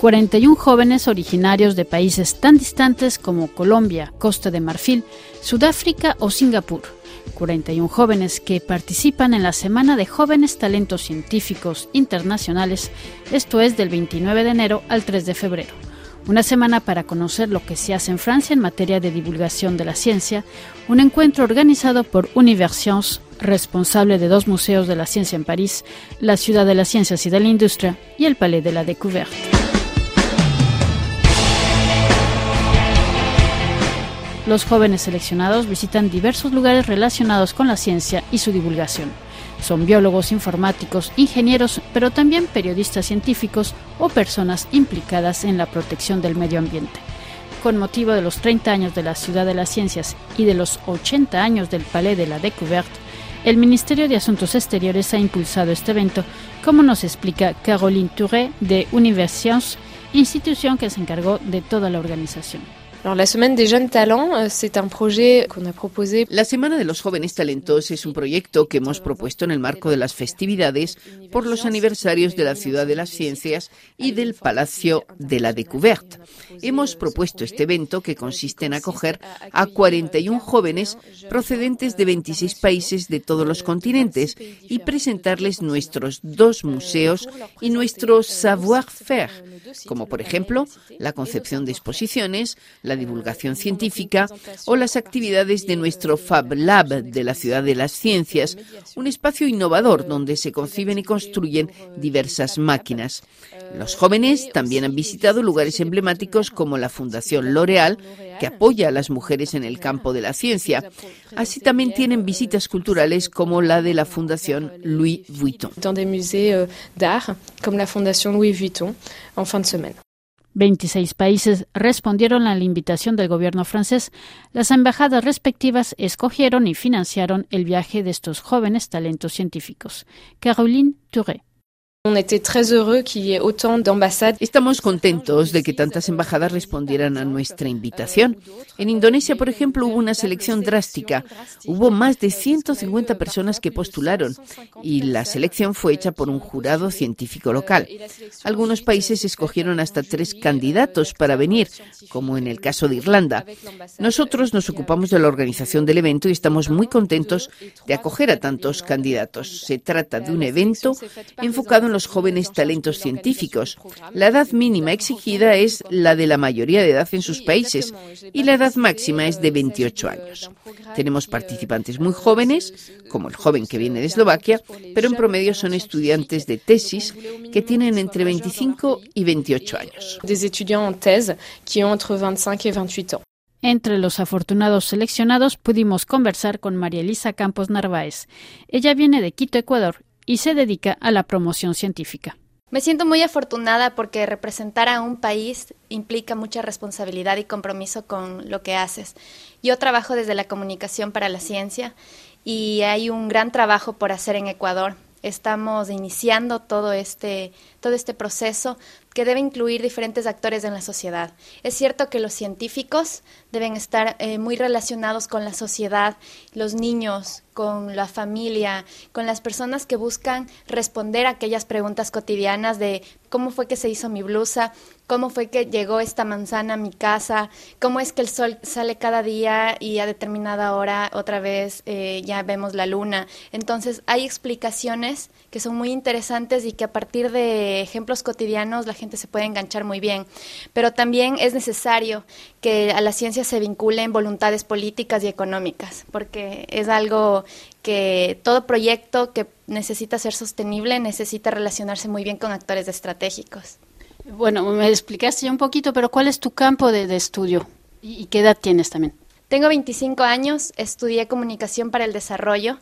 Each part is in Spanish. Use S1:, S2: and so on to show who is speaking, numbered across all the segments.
S1: 41 jóvenes originarios de países tan distantes como Colombia, Costa de Marfil, Sudáfrica o Singapur. 41 jóvenes que participan en la Semana de Jóvenes Talentos Científicos Internacionales, esto es del 29 de enero al 3 de febrero. Una semana para conocer lo que se hace en Francia en materia de divulgación de la ciencia, un encuentro organizado por Universcience, responsable de 2 museos de la ciencia en París, la Ciudad de las Ciencias y de la Industria y el Palais de la Découverte. Los jóvenes seleccionados visitan diversos lugares relacionados con la ciencia y su divulgación. Son biólogos, informáticos, ingenieros, pero también periodistas científicos o personas implicadas en la protección del medio ambiente. Con motivo de los 30 años de la Ciudad de las Ciencias y de los 80 años del Palais de la Découverte, el Ministerio de Asuntos Exteriores ha impulsado este evento, como nos explica Caroline Touré de Universcience, institución que se encargó de toda la organización.
S2: La Semaine des Jeunes Talents, c'est un projet qu'on a proposé.
S3: La Semana de los Jóvenes Talentos es un proyecto que hemos propuesto en el marco de las festividades por los aniversarios de la Ciudad de las Ciencias y del Palacio de la Découverte. Hemos propuesto este evento que consiste en acoger a 41 jóvenes procedentes de 26 países de todos los continentes y presentarles nuestros 2 museos y nuestro savoir-faire, como por ejemplo la concepción de exposiciones, la divulgación científica o las actividades de nuestro Fab Lab de la Ciudad de las Ciencias, un espacio innovador donde se conciben y construyen diversas máquinas. Los jóvenes también han visitado lugares emblemáticos como la Fundación L'Oréal, que apoya a las mujeres en el campo de la ciencia. Así también tienen visitas culturales como la de la Fundación Louis Vuitton.
S2: Dans des musées d'art, comme la Fondation Louis Vuitton, en fin de semaine.
S1: 26 países respondieron a la invitación del gobierno francés. Las embajadas respectivas escogieron y financiaron el viaje de estos jóvenes talentos científicos. Caroline Touré.
S2: On était très heureux qu'il y ait autant d'ambassades.
S3: Estamos contentos de que tantas embajadas respondieran a nuestra invitación. En Indonesia, por ejemplo, hubo una selección drástica. Hubo más de 150 personas que postularon y la selección fue hecha por un jurado científico local. Algunos países escogieron hasta 3 candidatos para venir, como en el caso de Irlanda. Nosotros nos ocupamos de la organización del evento y estamos muy contentos de acoger a tantos candidatos. Se trata de un evento enfocado en los jóvenes talentos científicos. La edad mínima exigida es la de la mayoría de edad en sus países y la edad máxima es de 28 años. Tenemos participantes muy jóvenes, como el joven que viene de Eslovaquia, pero en promedio son estudiantes de tesis que tienen entre 25 y 28 años.
S2: Des étudiants en thèse qui ont entre 25 et 28 ans.
S1: Entre los afortunados seleccionados pudimos conversar con María Elisa Campos Narváez. Ella viene de Quito, Ecuador, y se dedica a la promoción científica.
S4: Me siento muy afortunada porque representar a un país implica mucha responsabilidad y compromiso con lo que haces. Yo trabajo desde la comunicación para la ciencia y hay un gran trabajo por hacer en Ecuador. Estamos iniciando todo este proceso que debe incluir diferentes actores en la sociedad. Es cierto que los científicos deben estar muy relacionados con la sociedad, los niños, con la familia, con las personas que buscan responder a aquellas preguntas cotidianas de cómo fue que se hizo mi blusa, cómo fue que llegó esta manzana a mi casa, cómo es que el sol sale cada día y a determinada hora otra vez ya vemos la luna. Entonces hay explicaciones que son muy interesantes y que a partir de ejemplos cotidianos la gente se puede enganchar muy bien. Pero también es necesario que a la ciencia se vinculen voluntades políticas y económicas, porque es algo que todo proyecto que necesita ser sostenible necesita relacionarse muy bien con actores estratégicos.
S1: Bueno, me explicaste ya un poquito, pero ¿cuál es tu campo de estudio? ¿Y qué edad tienes también?
S4: Tengo 25 años, estudié comunicación para el desarrollo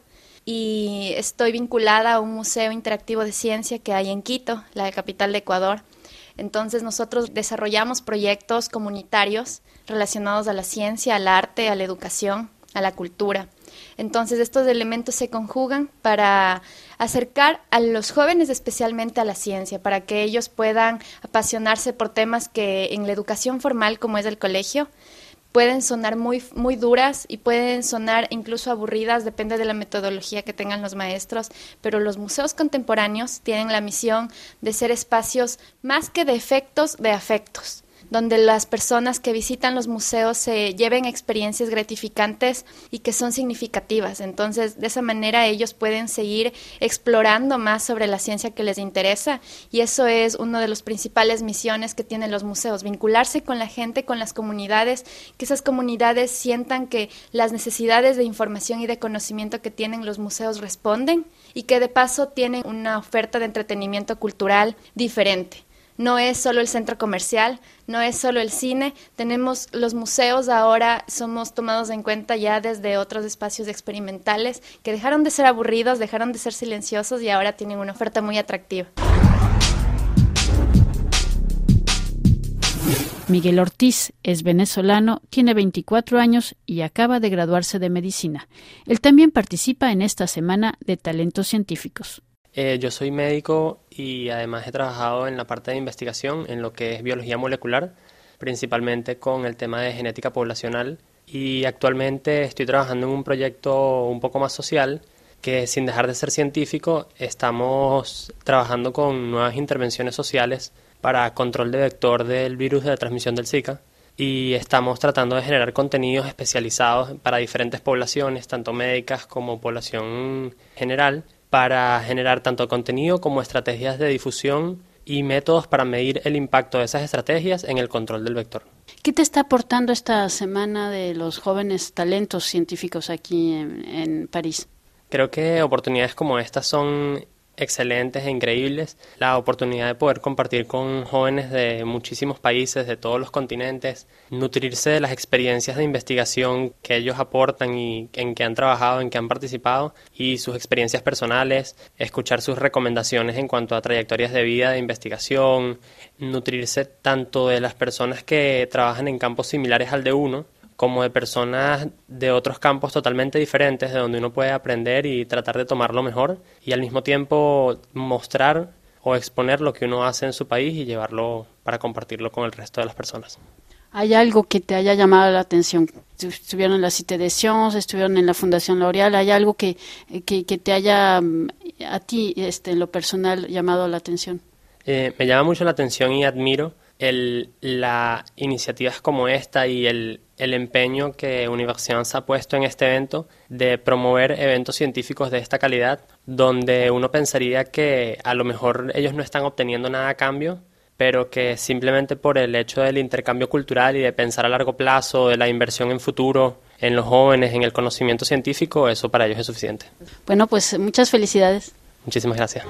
S4: y estoy vinculada a un museo interactivo de ciencia que hay en Quito, la capital de Ecuador. Entonces nosotros desarrollamos proyectos comunitarios relacionados a la ciencia, al arte, a la educación, a la cultura. Entonces estos elementos se conjugan para acercar a los jóvenes especialmente a la ciencia, para que ellos puedan apasionarse por temas que en la educación formal, como es el colegio, pueden sonar muy, muy duras y pueden sonar incluso aburridas, depende de la metodología que tengan los maestros, pero los museos contemporáneos tienen la misión de ser espacios más que de efectos, de afectos, donde las personas que visitan los museos se lleven experiencias gratificantes y que son significativas. Entonces, de esa manera ellos pueden seguir explorando más sobre la ciencia que les interesa, y eso es una de las principales misiones que tienen los museos, vincularse con la gente, con las comunidades, que esas comunidades sientan que las necesidades de información y de conocimiento que tienen los museos responden, y que de paso tienen una oferta de entretenimiento cultural diferente. No es solo el centro comercial, no es solo el cine, tenemos los museos ahora, somos tomados en cuenta ya desde otros espacios experimentales que dejaron de ser aburridos, dejaron de ser silenciosos y ahora tienen una oferta muy atractiva.
S1: Miguel Ortiz es venezolano, tiene 24 años y acaba de graduarse de medicina. Él también participa en esta semana de talentos científicos.
S5: Yo soy médico y además he trabajado en la parte de investigación en lo que es biología molecular, principalmente con el tema de genética poblacional, y actualmente estoy trabajando en un proyecto un poco más social que, sin dejar de ser científico, estamos trabajando con nuevas intervenciones sociales para control de vector del virus de transmisión del Zika, y estamos tratando de generar contenidos especializados para diferentes poblaciones, tanto médicas como población general, para generar tanto contenido como estrategias de difusión y métodos para medir el impacto de esas estrategias en el control del vector.
S1: ¿Qué te está aportando esta semana de los jóvenes talentos científicos aquí en París?
S5: Creo que oportunidades como estas son excelentes e increíbles. La oportunidad de poder compartir con jóvenes de muchísimos países, de todos los continentes, nutrirse de las experiencias de investigación que ellos aportan y en que han trabajado, en que han participado, y sus experiencias personales, escuchar sus recomendaciones en cuanto a trayectorias de vida, de investigación, nutrirse tanto de las personas que trabajan en campos similares al de uno, como de personas de otros campos totalmente diferentes, de donde uno puede aprender y tratar de tomar lo mejor, y al mismo tiempo mostrar o exponer lo que uno hace en su país y llevarlo para compartirlo con el resto de las personas.
S1: ¿Hay algo que te haya llamado la atención? Estuvieron en la Cité des Sciences, estuvieron en la Fundación L'Oréal. ¿Hay algo que te haya, a ti, en lo personal, llamado la atención?
S5: Me llama mucho la atención y admiro las iniciativas como esta y el empeño que Universcience ha puesto en este evento de promover eventos científicos de esta calidad, donde uno pensaría que a lo mejor ellos no están obteniendo nada a cambio, pero que simplemente por el hecho del intercambio cultural y de pensar a largo plazo, de la inversión en futuro, en los jóvenes, en el conocimiento científico, eso para ellos es suficiente.
S1: Bueno, pues muchas felicidades.
S5: Muchísimas gracias.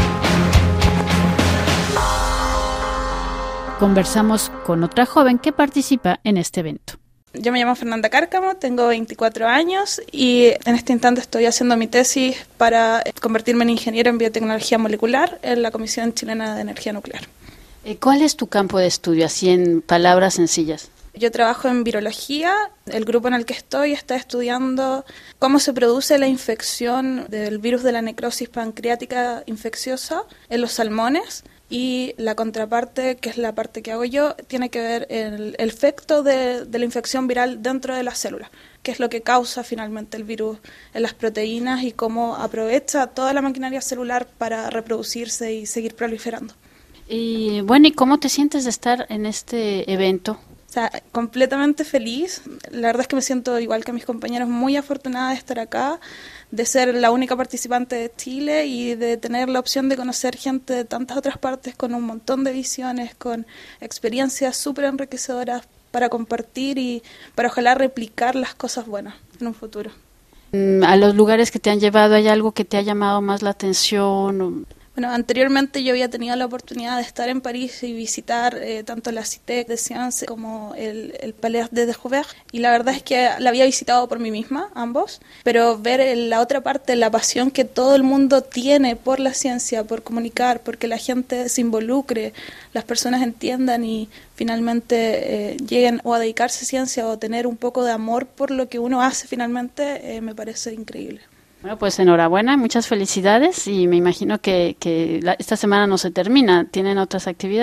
S1: Conversamos con otra joven que participa en este evento.
S6: Yo me llamo Fernanda Cárcamo, tengo 24 años y en este instante estoy haciendo mi tesis para convertirme en ingeniera en biotecnología molecular en la Comisión Chilena de Energía Nuclear.
S1: ¿Cuál es tu campo de estudio, así en palabras sencillas?
S6: Yo trabajo en virología. El grupo en el que estoy está estudiando cómo se produce la infección del virus de la necrosis pancreática infecciosa en los salmones. Y la contraparte, que es la parte que hago yo, tiene que ver el efecto de la infección viral dentro de las células, que es lo que causa finalmente el virus en las proteínas y cómo aprovecha toda la maquinaria celular para reproducirse y seguir proliferando.
S1: Y bueno, ¿y cómo te sientes de estar en este evento?
S6: O sea, completamente feliz. La verdad es que me siento igual que mis compañeros muy afortunada de estar acá, de ser la única participante de Chile y de tener la opción de conocer gente de tantas otras partes con un montón de visiones, con experiencias súper enriquecedoras para compartir y para ojalá replicar las cosas buenas en un futuro.
S1: ¿A los lugares que te han llevado hay algo que te ha llamado más la atención?
S6: Bueno, anteriormente yo había tenido la oportunidad de estar en París y visitar tanto la Cité des Sciences como el Palais de Découverte, y la verdad es que la había visitado por mí misma, ambos, pero ver la otra parte, la pasión que todo el mundo tiene por la ciencia, por comunicar, porque la gente se involucre, las personas entiendan y finalmente lleguen o a dedicarse a ciencia o a tener un poco de amor por lo que uno hace finalmente, me parece increíble.
S1: Bueno, pues enhorabuena, muchas felicidades y me imagino que esta semana no se termina, tienen otras actividades.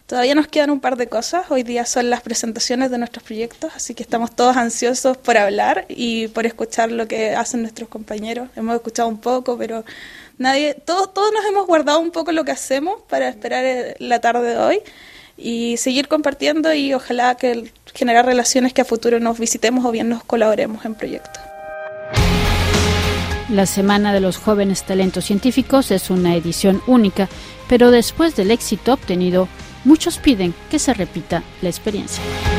S6: Todavía nos quedan un par de cosas. Hoy día son las presentaciones de nuestros proyectos, así que estamos todos ansiosos por hablar y por escuchar lo que hacen nuestros compañeros. Hemos escuchado un poco, pero todos nos hemos guardado un poco lo que hacemos para esperar la tarde de hoy y seguir compartiendo y ojalá que generar relaciones que a futuro nos visitemos o bien nos colaboremos en proyectos.
S1: La Semana de los Jóvenes Talentos Científicos es una edición única, pero después del éxito obtenido, muchos piden que se repita la experiencia.